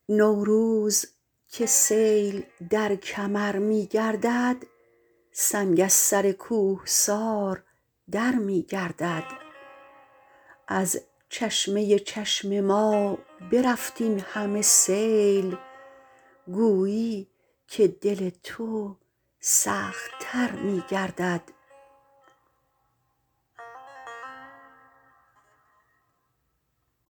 نوروز که سیل در کمر می گردد سنگ از سر کوهسار در می گردد. از چشمه چشم ما برفت این همه سیل گویی که دل تو سخت تر می گردد.